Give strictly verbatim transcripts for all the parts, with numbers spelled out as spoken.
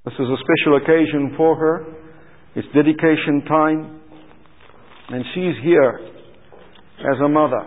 This is a special occasion for her. It's dedication time. And she's here as a mother.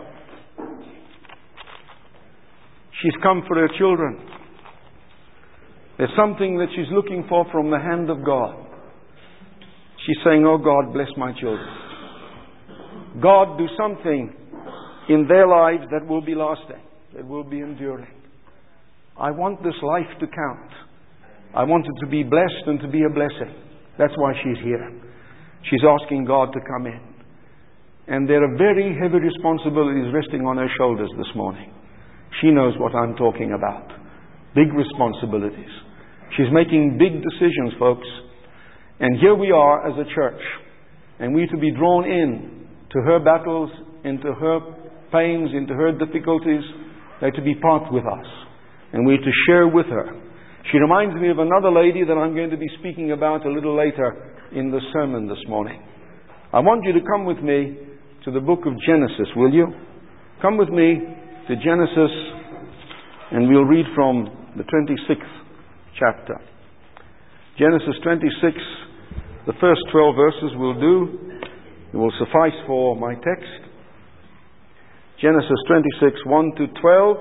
She's come for her children. There's something that she's looking for from the hand of God. She's saying, oh God, bless my children. God, do something in their lives that will be lasting, that will be enduring. I want this life to count. I want it to be blessed and to be a blessing. That's why she's here. She's asking God to come in. And there are very heavy responsibilities resting on her shoulders this morning. She knows what I'm talking about. Big responsibilities. She's making big decisions, folks. And here we are as a church. And we're to be drawn in to her battles, into her pains, into her difficulties. They're to be part with us. And we're to share with her. She reminds me of another lady that I'm going to be speaking about a little later in the sermon this morning. I want you to come with me to the book of Genesis, will you? Come with me to Genesis, and we'll read from the twenty-sixth chapter. Genesis twenty-six, the first twelve verses will do. It will suffice for my text. Genesis twenty-six, one to twelve.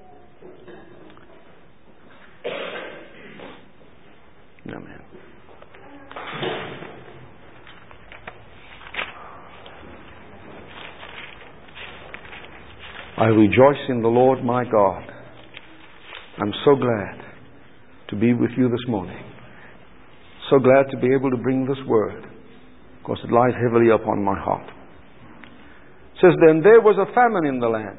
Amen. I rejoice in the Lord my God. I'm so glad to be with you this morning. So glad to be able to bring this word, because it lies heavily upon my heart. It says, then there was a famine in the land,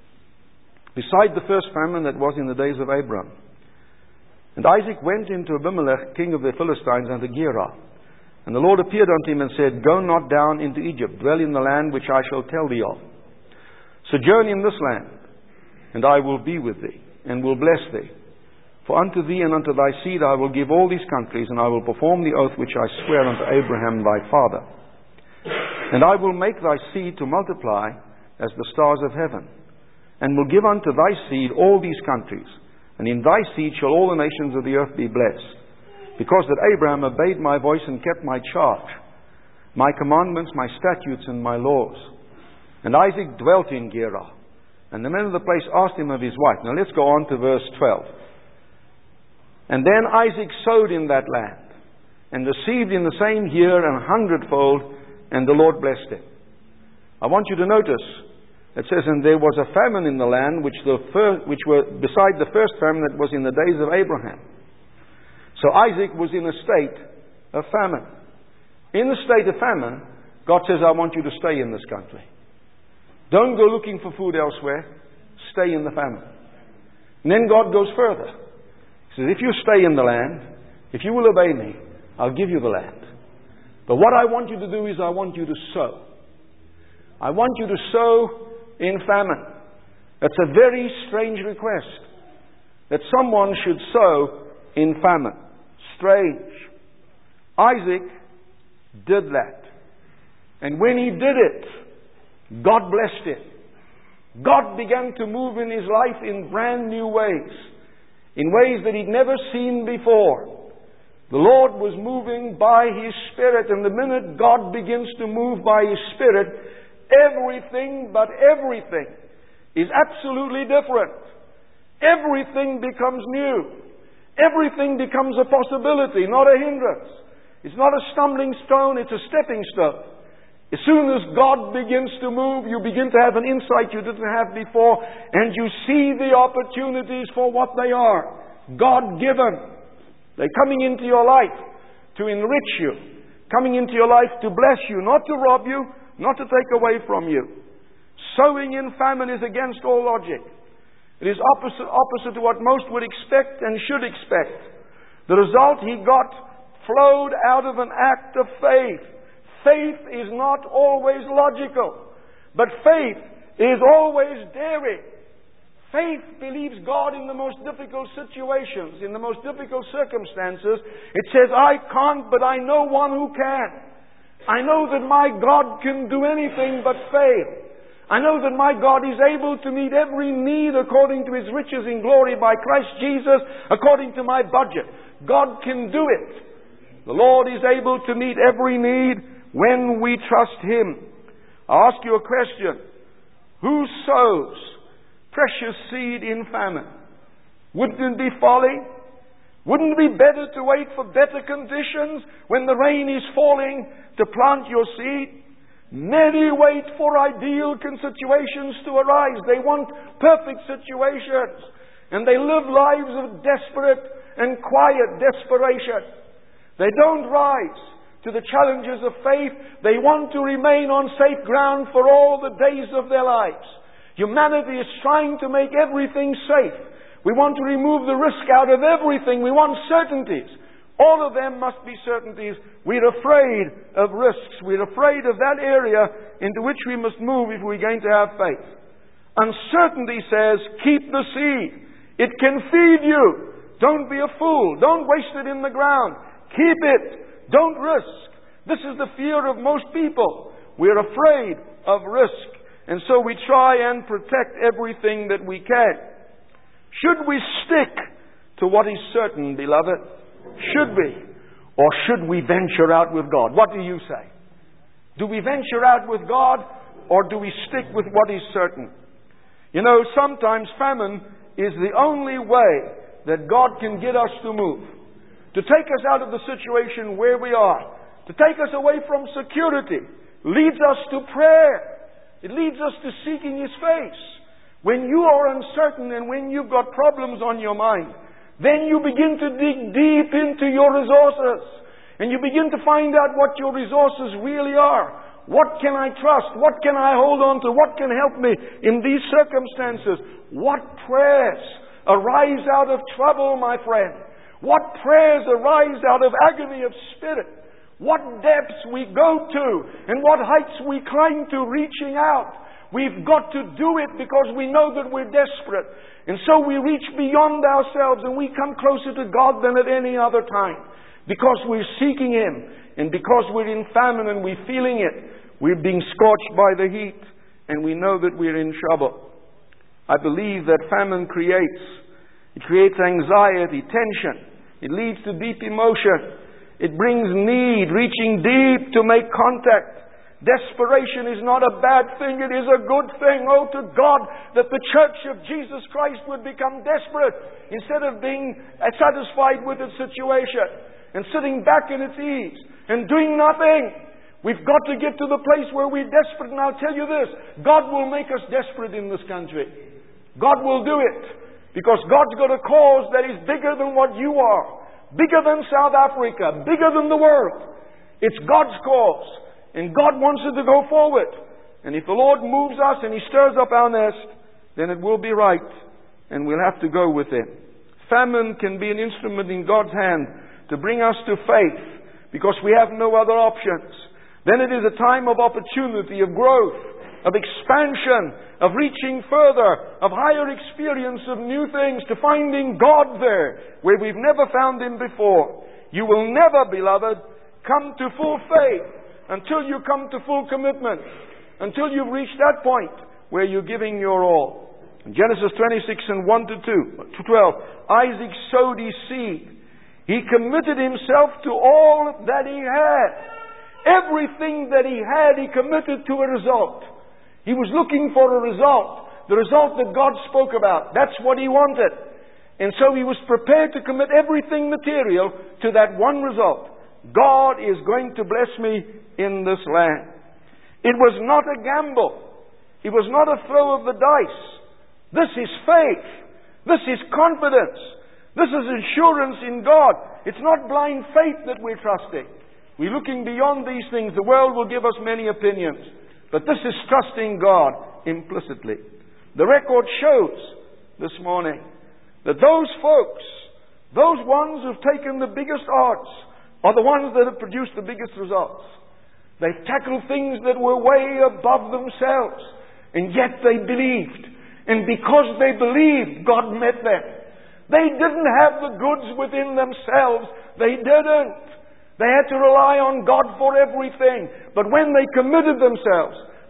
beside the first famine that was in the days of Abram. And Isaac went into Abimelech, king of the Philistines, unto Gerar. And the Lord appeared unto him and said, go not down into Egypt, dwell in the land which I shall tell thee of. Sojourn in this land, and I will be with thee, and will bless thee. For unto thee and unto thy seed I will give all these countries, and I will perform the oath which I swear unto Abraham thy father. And I will make thy seed to multiply as the stars of heaven, and will give unto thy seed all these countries, and in thy seed shall all the nations of the earth be blessed, because that Abraham obeyed my voice and kept my charge, my commandments, my statutes, and my laws. And Isaac dwelt in Gerar. And the men of the place asked him of his wife. Now let's go on to verse twelve. And then Isaac sowed in that land, and received in the same year an hundredfold, and the Lord blessed him. I want you to notice, it says, and there was a famine in the land, which, the first, which were beside the first famine that was in the days of Abraham. So Isaac was in a state of famine. In the state of famine, God says, I want you to stay in this country. Don't go looking for food elsewhere. Stay in the famine. And then God goes further. He says, if you stay in the land, if you will obey me, I'll give you the land. But what I want you to do is I want you to sow. I want you to sow in famine. That's a very strange request, that someone should sow in famine. Strange. Isaac did that. And when he did it, God blessed him. God began to move in his life in brand new ways, in ways that he'd never seen before. The Lord was moving by His Spirit, and the minute God begins to move by His Spirit, everything but everything is absolutely different. Everything becomes new. Everything becomes a possibility, not a hindrance. It's not a stumbling stone, it's a stepping stone. As soon as God begins to move, you begin to have an insight you didn't have before, and you see the opportunities for what they are. God-given. They're coming into your life to enrich you, coming into your life to bless you, not to rob you, not to take away from you. Sowing in famine is against all logic. It is opposite, opposite to what most would expect and should expect. The result he got flowed out of an act of faith. Faith is not always logical, but faith is always daring. Faith believes God in the most difficult situations, in the most difficult circumstances. It says, I can't, but I know one who can. I know that my God can do anything but fail. I know that my God is able to meet every need according to His riches in glory by Christ Jesus, according to my budget. God can do it. The Lord is able to meet every need when we trust Him. I'll ask you a question. Who sows precious seed in famine? Wouldn't it be folly? Wouldn't it be better to wait for better conditions when the rain is falling to plant your seed? Many wait for ideal situations to arise. They want perfect situations. And they live lives of desperate and quiet desperation. They don't rise to the challenges of faith. They want to remain on safe ground for all the days of their lives. Humanity is trying to make everything safe. We want to remove the risk out of everything. We want certainties. All of them must be certainties. We're afraid of risks. We're afraid of that area into which we must move if we're going to have faith. Uncertainty says, keep the seed. It can feed you. Don't be a fool. Don't waste it in the ground. Keep it. Don't risk. This is the fear of most people. We're afraid of risk. And so we try and protect everything that we can. Should we stick to what is certain, beloved? Should we? Or should we venture out with God? What do you say? Do we venture out with God, or do we stick with what is certain? You know, sometimes famine is the only way that God can get us to move. To take us out of the situation where we are. To take us away from security. Leads us to prayer. It leads us to seeking His face. When you are uncertain and when you've got problems on your mind, then you begin to dig deep into your resources. And you begin to find out what your resources really are. What can I trust? What can I hold on to? What can help me in these circumstances? What prayers arise out of trouble, my friend? What prayers arise out of agony of spirit? What depths we go to and what heights we climb to reaching out. We've got to do it because we know that we're desperate. And so we reach beyond ourselves and we come closer to God than at any other time. Because we're seeking Him. And because we're in famine and we're feeling it. We're being scorched by the heat. And we know that we're in trouble. I believe that famine creates. It creates anxiety, tension. It leads to deep emotion. It brings need, reaching deep to make contact. Desperation is not a bad thing, it is a good thing. Oh, to God, that the church of Jesus Christ would become desperate instead of being satisfied with its situation and sitting back in its ease and doing nothing. We've got to get to the place where we're desperate. And I'll tell you this, God will make us desperate in this country. God will do it because God's got a cause that is bigger than what you are, bigger than South Africa, bigger than the world. It's God's cause. And God wants it to go forward. And if the Lord moves us and He stirs up our nest, then it will be right. And we'll have to go with it. Famine can be an instrument in God's hand to bring us to faith because we have no other options. Then it is a time of opportunity, of growth, of expansion, of reaching further, of higher experience of new things, to finding God there where we've never found Him before. You will never, beloved, come to full faith until you come to full commitment, until you've reached that point where you're giving your all. In Genesis twenty-six and one to two, to twelve, Isaac sowed his seed. He committed himself to all that he had. Everything that he had, he committed to a result. He was looking for a result, the result that God spoke about. That's what he wanted. And so he was prepared to commit everything material to that one result. God is going to bless me in this land. It was not a gamble. It was not a throw of the dice. This is faith. This is confidence. This is assurance in God. It's not blind faith that we're trusting. We're looking beyond these things. The world will give us many opinions. But this is trusting God implicitly. The record shows this morning that those folks, those ones who've taken the biggest odds, are the ones that have produced the biggest results. They've tackled things that were way above themselves. And yet they believed. And because they believed, God met them. They didn't have the goods within themselves. They didn't. They had to rely on God for everything. But when they committed themselves,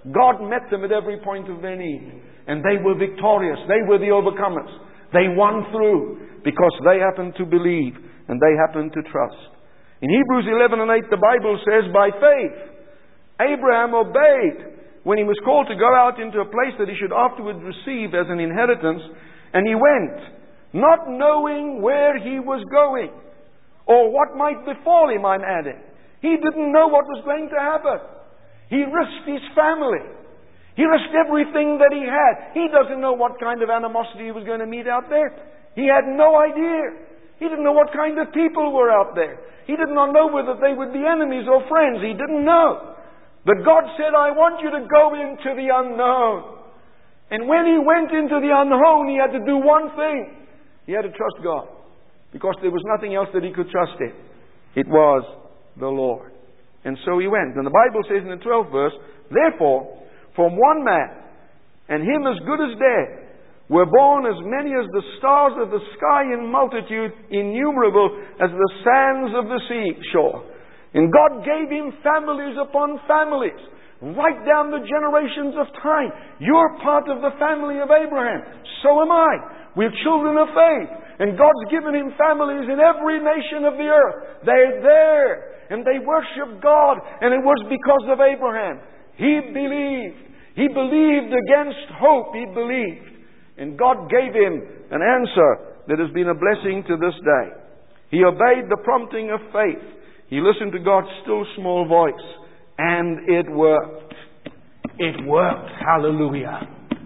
God met them at every point of their need. And they were victorious. They were the overcomers. They won through because they happened to believe and they happened to trust. In Hebrews eleven and eight, the Bible says, by faith, Abraham obeyed when he was called to go out into a place that he should afterwards receive as an inheritance. And he went, not knowing where he was going or what might befall him, I'm adding. He didn't know what was going to happen. He risked his family. He risked everything that he had. He doesn't know what kind of animosity he was going to meet out there. He had no idea. He didn't know what kind of people were out there. He did not know whether they would be enemies or friends. He didn't know. But God said, I want you to go into the unknown. And when he went into the unknown, he had to do one thing. He had to trust God. Because there was nothing else that he could trust in. It was the Lord. And so he went. And the Bible says in the twelfth verse, therefore, from one man, and him as good as dead, were born as many as the stars of the sky in multitude, innumerable as the sands of the seashore. And God gave him families upon families, right down the generations of time. You're part of the family of Abraham. So am I. We're children of faith. And God's given him families in every nation of the earth. They're there. And they worship God. And it was because of Abraham. He believed. He believed against hope. He believed. And God gave him an answer that has been a blessing to this day. He obeyed the prompting of faith. He listened to God's still small voice. And it worked. It worked. Hallelujah.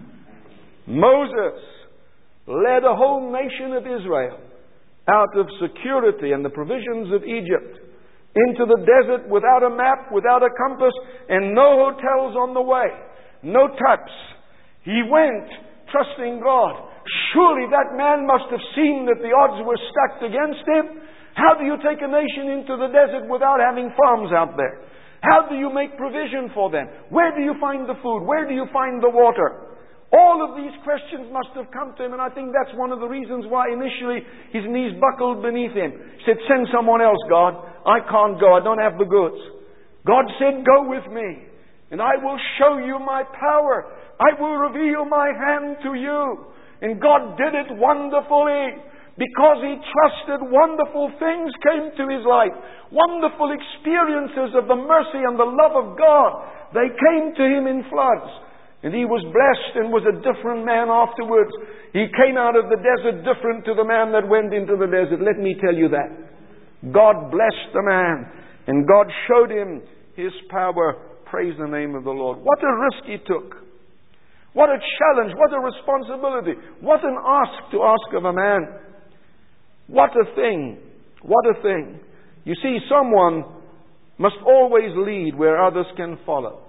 Moses led a whole nation of Israel out of security and the provisions of Egypt into the desert without a map, without a compass, and no hotels on the way. No taps. He went trusting God. Surely that man must have seen that the odds were stacked against him. How do you take a nation into the desert without having farms out there? How do you make provision for them? Where do you find the food? Where do you find the water? All of these questions must have come to him, and I think that's one of the reasons why initially his knees buckled beneath him. He said, send someone else, God. I can't go. I don't have the goods. God said, go with me, and I will show you my power. I will reveal my hand to you. And God did it wonderfully. Because he trusted, wonderful things came to his life. Wonderful experiences of the mercy and the love of God. They came to him in floods. And he was blessed and was a different man afterwards. He came out of the desert different to the man that went into the desert. Let me tell you that. God blessed the man. And God showed him his power. Praise the name of the Lord. What a risk he took. What a challenge. What a responsibility. What an ask to ask of a man. What a thing. What a thing. You see, someone must always lead where others can follow.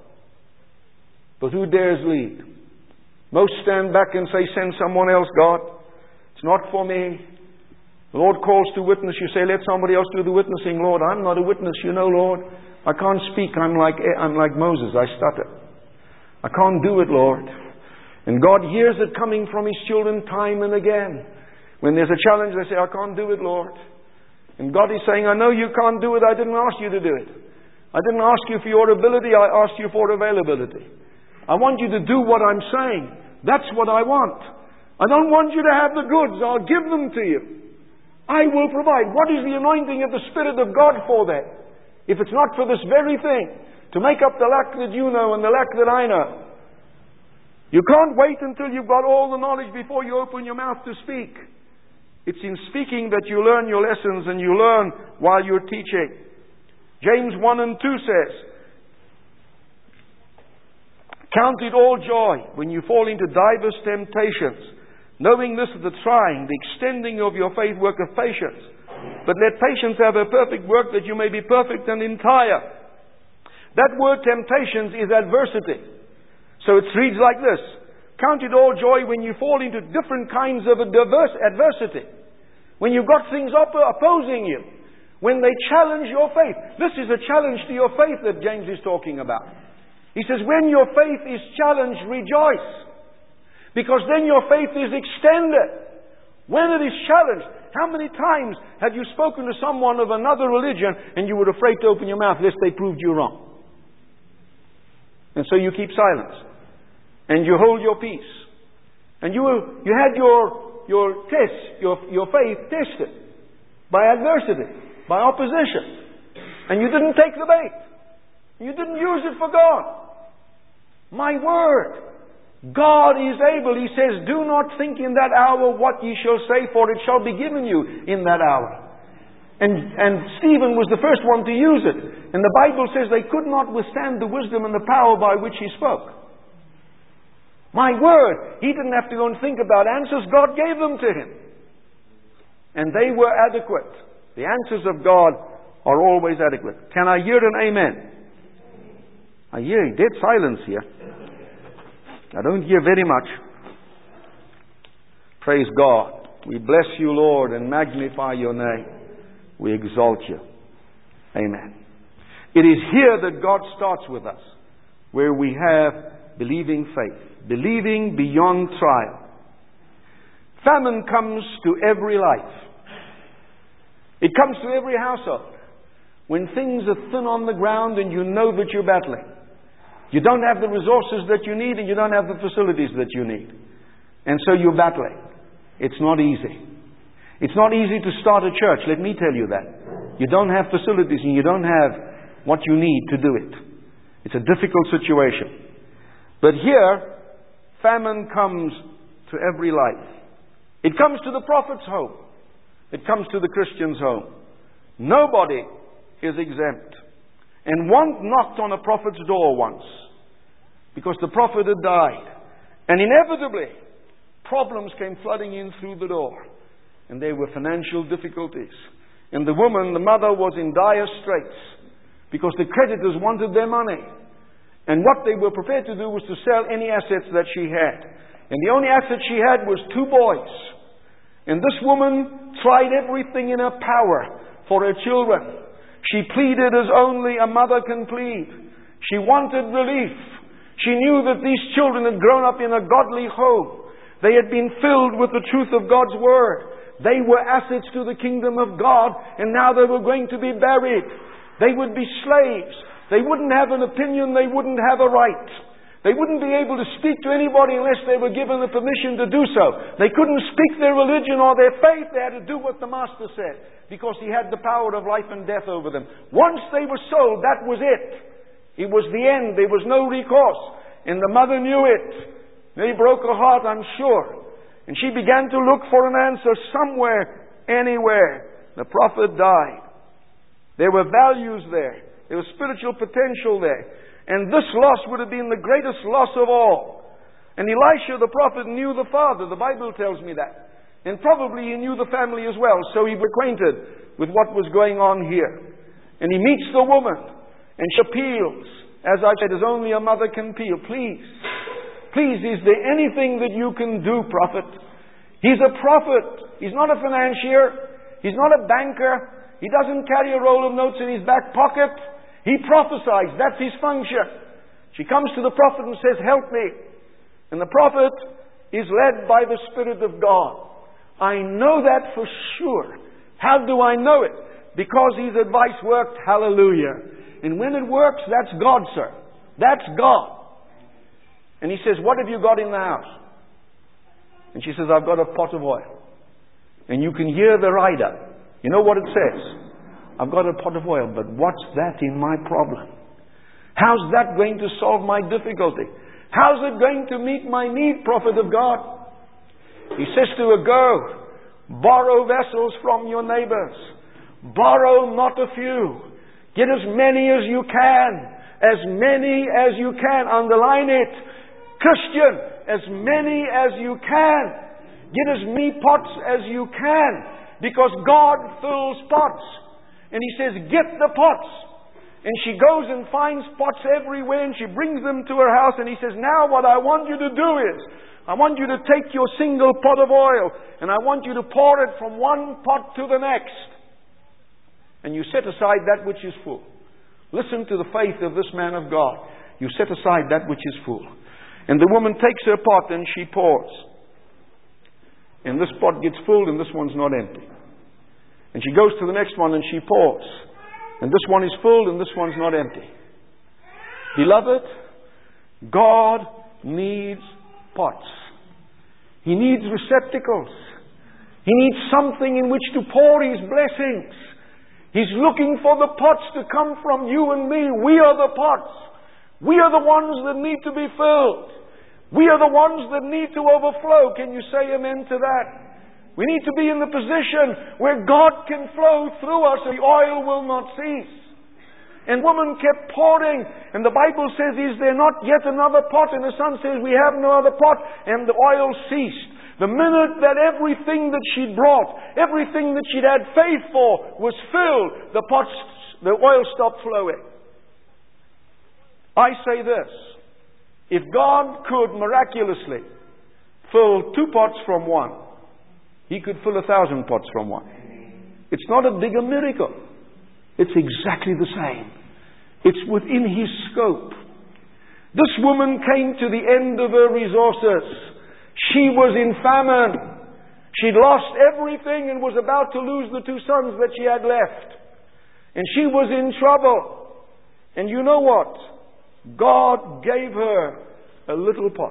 But who dares lead? Most stand back and say, send someone else, God. It's not for me. The Lord calls to witness. You say, let somebody else do the witnessing. Lord, I'm not a witness, you know, Lord. I can't speak. I'm like, I'm like Moses. I stutter. I can't do it, Lord. And God hears it coming from His children time and again. When there's a challenge, they say, I can't do it, Lord. And God is saying, I know you can't do it. I didn't ask you to do it. I didn't ask you for your ability. I asked you for availability. I want you to do what I'm saying. That's what I want. I don't want you to have the goods. I'll give them to you. I will provide. What is the anointing of the Spirit of God for that? If it's not for this very thing, to make up the lack that you know and the lack that I know. You can't wait until you've got all the knowledge before you open your mouth to speak. It's in speaking that you learn your lessons and you learn while you're teaching. James one and two says, count it all joy when you fall into divers temptations, knowing this is the trying, the extending of your faith worketh patience. But let patience have a perfect work, that you may be perfect and entire. That word temptations is adversity. So it reads like this. Count it all joy when you fall into different kinds of a diverse adversity. When you've got things up opposing you. When they challenge your faith. This is a challenge to your faith that James is talking about. He says, when your faith is challenged, rejoice. Because then your faith is extended. When it is challenged, how many times have you spoken to someone of another religion and you were afraid to open your mouth lest they proved you wrong? And so you keep silence. And you hold your peace. And you will, you had your, your test, your, your faith tested by adversity, by opposition. And you didn't take the bait. You didn't use it for God. My word. God is able. He says, do not think in that hour what ye shall say, for it shall be given you in that hour. And, and Stephen was the first one to use it. And the Bible says they could not withstand the wisdom and the power by which he spoke. My word, he didn't have to go and think about answers. God gave them to him. And they were adequate. The answers of God are always adequate. Can I hear an amen? I hear dead silence here. I don't hear very much. Praise God. We bless you, Lord, and magnify your name. We exalt you. Amen. It is here that God starts with us, where we have believing faith, believing beyond trial. Famine comes to every life. It comes to every household. When things are thin on the ground and you know that you're battling. You don't have the resources that you need and you don't have the facilities that you need. And so you're battling. It's not easy. It's not easy to start a church, let me tell you that. You don't have facilities and you don't have what you need to do it. It's a difficult situation. But here, famine comes to every life. It comes to the prophet's home. It comes to the Christian's home. Nobody is exempt. And one knocked on a prophet's door once, because the prophet had died. And inevitably, problems came flooding in through the door. And there were financial difficulties. And the woman, the mother, was in dire straits, because the creditors wanted their money. And what they were prepared to do was to sell any assets that she had. And the only asset she had was two boys. And this woman tried everything in her power for her children. She pleaded as only a mother can plead. She wanted relief. She knew that these children had grown up in a godly home. They had been filled with the truth of God's Word. They were assets to the kingdom of God, and now they were going to be buried. They would be slaves. They wouldn't have an opinion. They wouldn't have a right. They wouldn't be able to speak to anybody unless they were given the permission to do so. They couldn't speak their religion or their faith. They had to do what the Master said, because He had the power of life and death over them. Once they were sold, that was it. It was the end. There was no recourse. And the mother knew it. They broke her heart, I'm sure. And she began to look for an answer somewhere, anywhere. The prophet died. There were values there. There was spiritual potential there. And this loss would have been the greatest loss of all. And Elisha the prophet knew the father. The Bible tells me that. And probably he knew the family as well. So he was acquainted with what was going on here. And he meets the woman. And she appeals. As I said, as only a mother can appeal. Please. Please, is there anything that you can do, prophet? He's a prophet. He's not a financier. He's not a banker. He doesn't carry a roll of notes in his back pocket. He prophesies. That's his function. She comes to the prophet and says, help me. And the prophet is led by the Spirit of God. I know that for sure. How do I know it? Because his advice worked. Hallelujah. And when it works, that's God, sir. That's God. And he says, what have you got in the house? And she says, I've got a pot of oil. And you can hear the rider. You know what it says? I've got a pot of oil, but what's that in my problem? How's that going to solve my difficulty? How's it going to meet my need, prophet of God? He says to her, go, borrow vessels from your neighbors. Borrow not a few. Get as many as you can. As many as you can. Underline it. Christian, as many as you can. Get as many pots as you can. Because God fills pots. And He says, get the pots. And she goes and finds pots everywhere and she brings them to her house. And He says, now what I want you to do is, I want you to take your single pot of oil and I want you to pour it from one pot to the next. And you set aside that which is full. Listen to the faith of this man of God. You set aside that which is full. And the woman takes her pot and she pours. And this pot gets full and this one's not empty. And she goes to the next one and she pours. And this one is full and this one's not empty. Beloved, God needs pots. He needs receptacles. He needs something in which to pour His blessings. He's looking for the pots to come from you and me. We are the pots. We are the ones that need to be filled. We are the ones that need to overflow. Can you say amen to that? We need to be in the position where God can flow through us and the oil will not cease. And woman kept pouring, and the Bible says, is there not yet another pot? And the son says, we have no other pot, and the oil ceased. The minute that everything that she'd brought, everything that she'd had faith for was filled, the pots, the oil stopped flowing. I say this, if God could miraculously fill two pots from one, He could fill a thousand pots from one. It's not a bigger miracle. It's exactly the same. It's within His scope. This woman came to the end of her resources. She was in famine. She'd lost everything and was about to lose the two sons that she had left. And she was in trouble. And you know what? God gave her a little pot.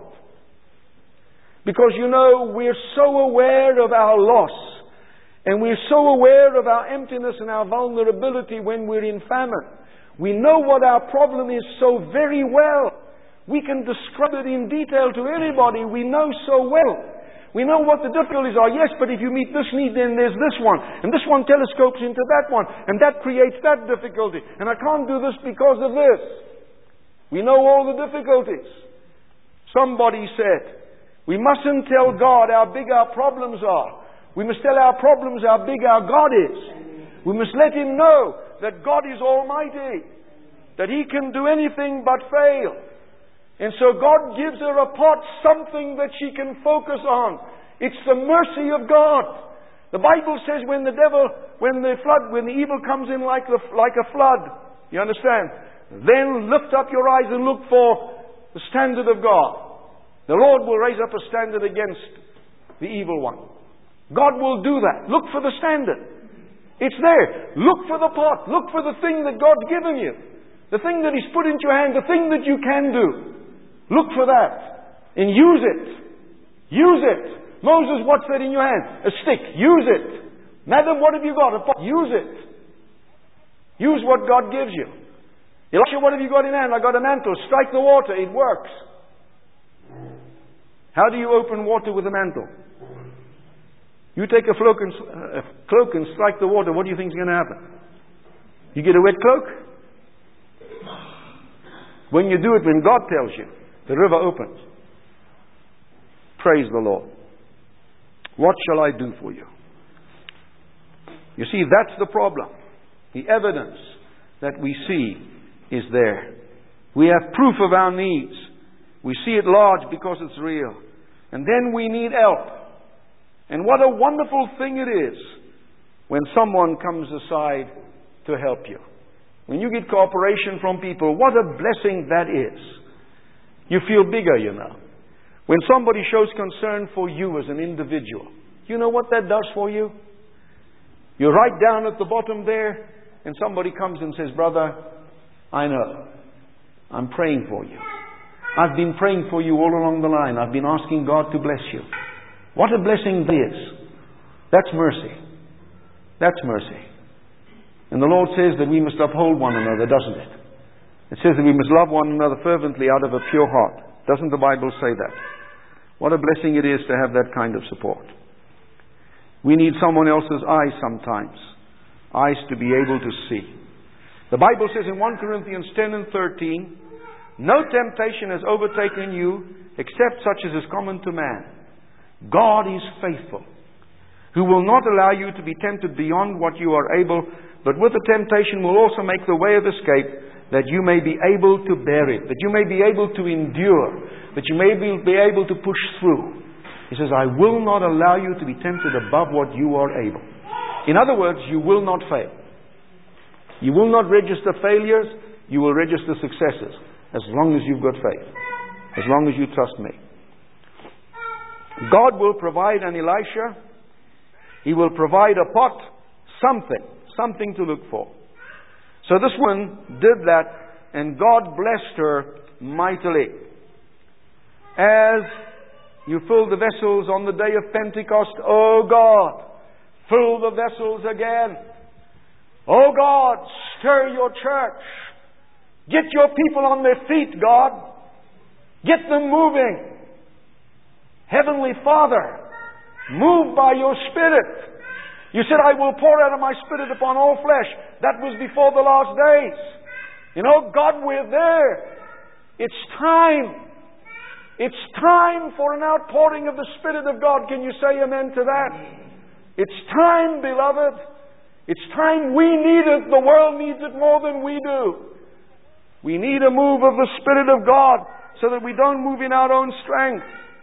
Because you know, we're so aware of our loss. And we're so aware of our emptiness and our vulnerability when we're in famine. We know what our problem is so very well. We can describe it in detail to anybody. We know so well. We know what the difficulties are. Yes, but if you meet this need, then there's this one. And this one telescopes into that one. And that creates that difficulty. And I can't do this because of this. We know all the difficulties. Somebody said, we mustn't tell God how big our problems are. We must tell our problems how big our God is. We must let Him know that God is almighty. That He can do anything but fail. And so God gives her a pot, something that she can focus on. It's the mercy of God. The Bible says when the devil, when the flood, when the evil comes in like, the, like a flood, you understand? Then lift up your eyes and look for the standard of God. The Lord will raise up a standard against the evil one. God will do that. Look for the standard. It's there. Look for the pot. Look for the thing that God's given you. The thing that He's put into your hand. The thing that you can do. Look for that. And use it. Use it. Moses, what's that in your hand? A stick. Use it. Madam, what have you got? A pot. Use it. Use what God gives you. Elisha, what have you got in hand? I got a mantle. Strike the water. It works. How do you open water with a mantle? You take a cloak, and, uh, a cloak and strike the water. What do you think is going to happen? You get a wet cloak? When you do it, when God tells you, the river opens. Praise the Lord. What shall I do for you? You see, that's the problem. The evidence that we see is there. We have proof of our needs. We see it large because it's real. And then we need help. And what a wonderful thing it is when someone comes aside to help you. When you get cooperation from people, what a blessing that is. You feel bigger, you know. When somebody shows concern for you as an individual, you know what that does for you? You're right down at the bottom there, and somebody comes and says, brother, I know. I'm praying for you. I've been praying for you all along the line. I've been asking God to bless you. What a blessing that is. That's mercy. That's mercy. And the Lord says that we must uphold one another, doesn't it? It says that we must love one another fervently out of a pure heart. Doesn't the Bible say that? What a blessing it is to have that kind of support. We need someone else's eyes sometimes. Eyes to be able to see. The Bible says in First Corinthians ten and thirteen, no temptation has overtaken you except such as is common to man. God is faithful, who will not allow you to be tempted beyond what you are able, but with the temptation will also make the way of escape, that you may be able to bear it, that you may be able to endure, that you may be able to push through. He says, I will not allow you to be tempted above what you are able. In other words, you will not fail. You will not register failures, you will register successes, as long as you've got faith, as long as you trust me. God will provide an Elisha. He will provide a pot, something, something to look for. So this woman did that, and God blessed her mightily. as you filled the vessels on the day of Pentecost, oh God, fill the vessels again. Oh God, stir your church. Get your people on their feet, God. Get them moving. Heavenly Father, move by your Spirit. You said, I will pour out of my Spirit upon all flesh. That was before the last days. You know, God, we're there. It's time. It's time for an outpouring of the Spirit of God. Can you say amen to that? It's time, beloved. It's time. We need it. The world needs it more than we do. We need a move of the Spirit of God so that we don't move in our own strength.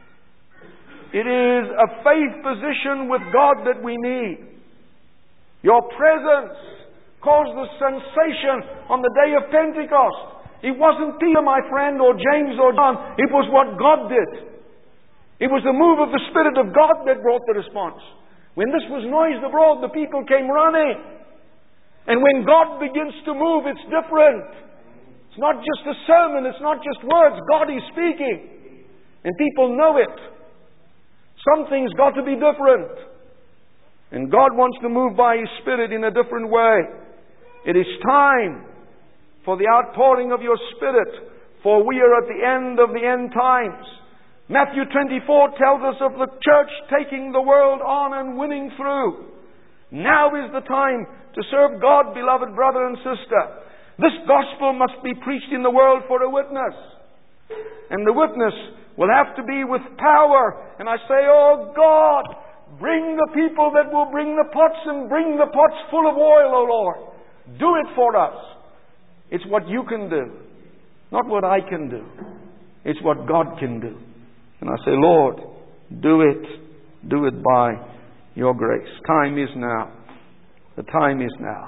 It is a faith position with God that we need. Your presence caused the sensation on the day of Pentecost. It wasn't Peter, my friend, or James or John. It was what God did. It was the move of the Spirit of God that brought the response. When this was noised abroad, the people came running. And when God begins to move, it's different. It's not just a sermon. It's not just words. God is speaking. And people know it. Something's got to be different. And God wants to move by His Spirit in a different way. It is time for the outpouring of your Spirit, for we are at the end of the end times. Matthew twenty-four tells us of the church taking the world on and winning through. Now is the time to serve God, beloved brother and sister. This gospel must be preached in the world for a witness. And the witness will have to be with power. And I say, oh God, bring the people that will bring the pots, and bring the pots full of oil, O Lord. Do it for us. It's what you can do, not what I can do. It's what God can do. And I say, Lord, do it. Do it by your grace. Time is now. The time is now.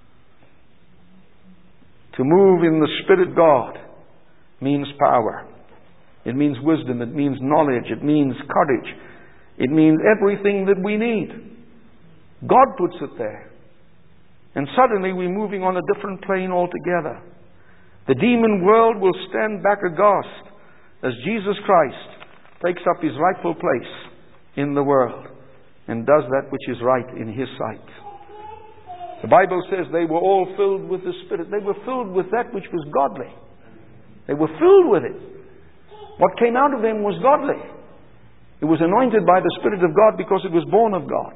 To move in the Spirit of God means power. It means wisdom. It means knowledge. It means courage. It means everything that we need. God puts it there. And suddenly we're moving on a different plane altogether. The demon world will stand back aghast as Jesus Christ takes up His rightful place in the world and does that which is right in His sight. The Bible says they were all filled with the Spirit. They were filled with that which was godly. They were filled with it. What came out of them was godly. It was anointed by the Spirit of God because it was born of God.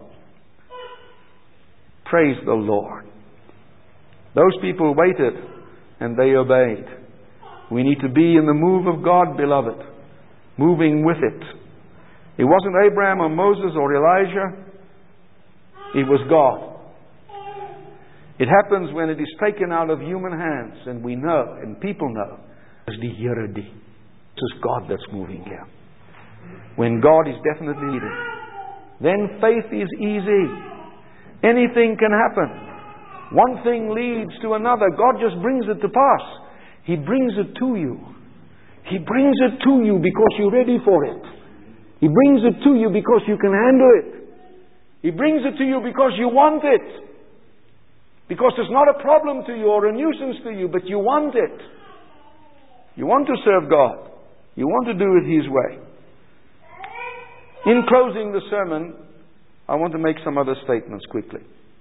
Praise the Lord. Those people waited and they obeyed. We need to be in the move of God, beloved, moving with it. It wasn't Abraham or Moses or Elijah. It was God. It happens when it is taken out of human hands, and we know, and people know, as the Here die. This is God that's moving here. When God is definitely needed, then faith is easy. Anything can happen. One thing leads to another. God just brings it to pass. He brings it to you. He brings it to you because you're ready for it. He brings it to you because you can handle it. He brings it to you because you want it. Because it's not a problem to you or a nuisance to you, but you want it. You want to serve God. You want to do it His way. In closing the sermon, I want to make some other statements quickly.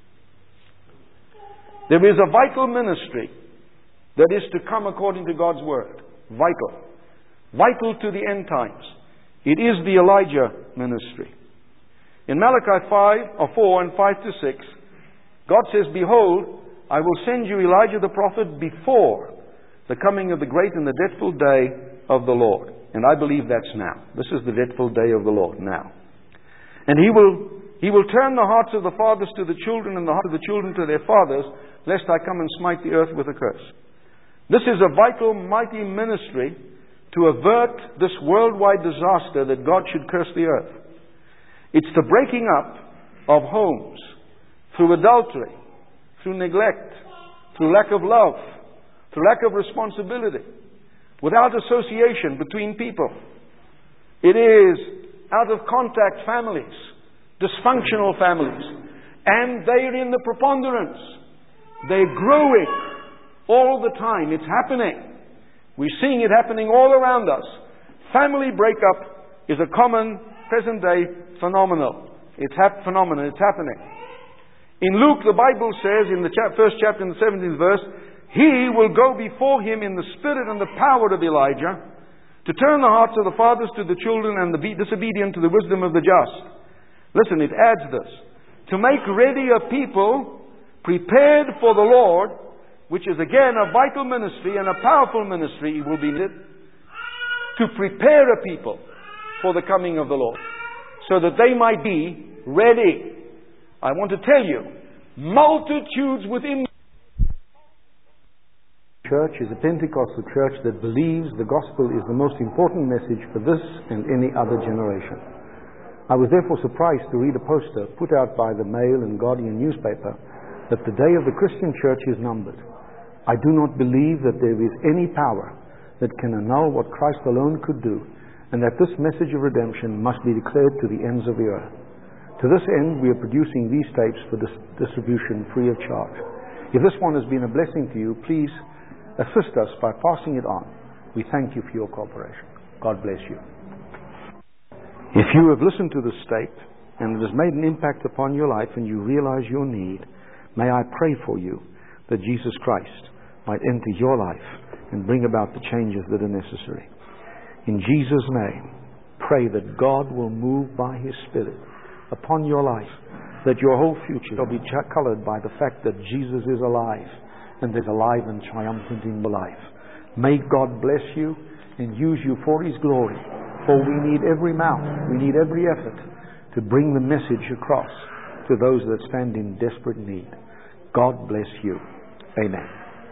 There is a vital ministry that is to come according to God's Word. Vital. Vital to the end times. It is the Elijah ministry. In Malachi five, or four and five to six, God says, behold, I will send you Elijah the prophet before the coming of the great and the dreadful day of the Lord. And I believe that's now. This is the dreadful day of the Lord now. And he will he will turn the hearts of the fathers to the children and the hearts of the children to their fathers, lest I come and smite the earth with a curse. This is a vital, mighty ministry to avert this worldwide disaster that God should curse the earth. It's the breaking up of homes through adultery, through neglect, through lack of love, through lack of responsibility, without association between people. It is out of contact families, dysfunctional families, and they're in the preponderance. They're growing all the time. It's happening. We're seeing it happening all around us. Family breakup is a common present-day phenomenon. It's hap- phenomenon. It's happening. In Luke, the Bible says in the cha- first chapter, in the seventeenth verse, He will go before him in the spirit and the power of Elijah, to turn the hearts of the fathers to the children and the be- disobedient to the wisdom of the just. Listen, it adds this. To make ready a people prepared for the Lord, which is again a vital ministry and a powerful ministry, it will be needed, to prepare a people for the coming of the Lord, so that they might be ready. I want to tell you, multitudes within church is a Pentecostal church that believes the gospel is the most important message for this and any other generation. I was therefore surprised to read a poster put out by the Mail and Guardian newspaper that the day of the Christian church is numbered. I do not believe that there is any power that can annul what Christ alone could do, and that this message of redemption must be declared to the ends of the earth. To this end, we are producing these tapes for dis- distribution free of charge. If this one has been a blessing to you, please assist us by passing it on. We thank you for your cooperation. God bless you. If you have listened to this tape and it has made an impact upon your life and you realize your need, may I pray for you that Jesus Christ might enter your life and bring about the changes that are necessary. In Jesus' name, pray that God will move by His Spirit upon your life, that your whole future shall be ch- colored by the fact that Jesus is alive, and is alive and triumphant in your life. May God bless you and use you for His glory, for we need every mouth, we need every effort to bring the message across to those that stand in desperate need. God bless you. Amen.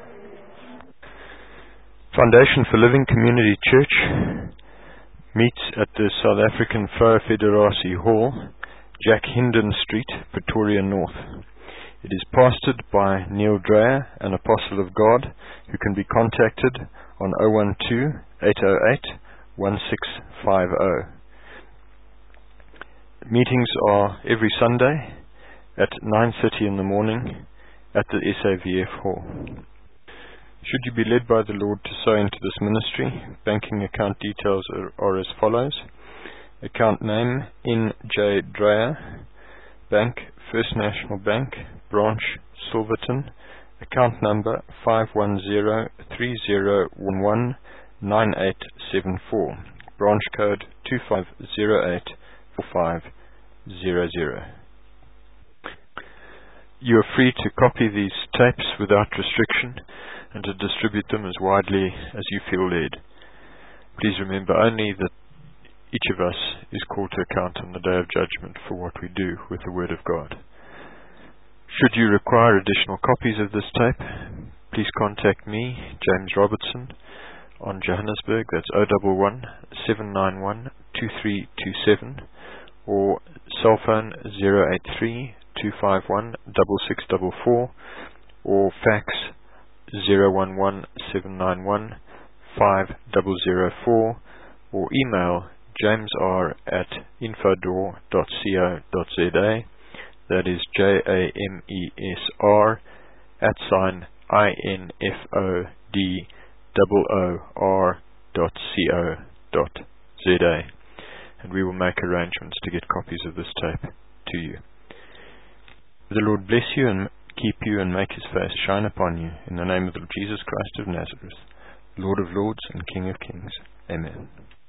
Foundation for Living Community Church meets at the South African Vrou Federasie Hall, Jack Hinden Street, Pretoria North. It is pastored by Neil Dreyer, an apostle of God, who can be contacted on zero one two, eight zero eight, one six five zero. Meetings are every Sunday at nine thirty in the morning at the S A V F Hall. Should you be led by the Lord to sow into this ministry, banking account details are, are as follows. Account name N J Dreyer, Bank First National Bank, Branch Silverton, account number five one zero three zero one one nine eight seven four, branch code two five zero eight four five zero zero. You are free to copy these tapes without restriction and to distribute them as widely as you feel led. Please remember only that each of us is called to account on the day of judgment for what we do with the Word of God. Should you require additional copies of this tape, please contact me, James Robertson, on Johannesburg, that's zero one one, seven nine one, two three two seven, or cell phone zero eight three, two five one, six six four four, or fax zero one one, seven nine one, five zero zero four, or email jamesr at infodor dot co dot za. That is J A M E S R at sign I N F O D O O R dot co dot za, and we will make arrangements to get copies of this tape to you. The Lord bless you and keep you and make His face shine upon you, in the name of the Lord Jesus Christ of Nazareth, Lord of lords and King of kings. Amen.